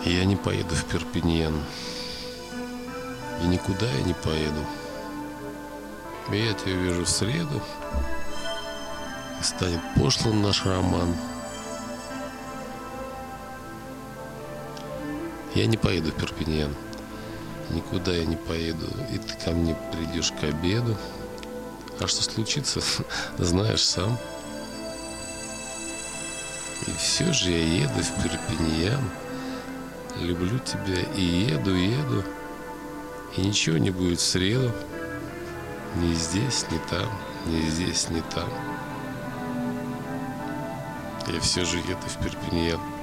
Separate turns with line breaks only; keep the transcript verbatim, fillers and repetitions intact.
Я не поеду в Перпиньян. И никуда я не поеду. Я тебя увижу в среду, и станет пошлым наш роман. Я не поеду в Перпиньян. Никуда я не поеду. И ты ко мне придешь к обеду. А что случится, знаешь сам. И все же я еду в Перпиньян. Люблю тебя и еду, еду. И ничего не будет в среду. Ни здесь, ни там, ни здесь, ни там. Я все же еду в Перпиньян.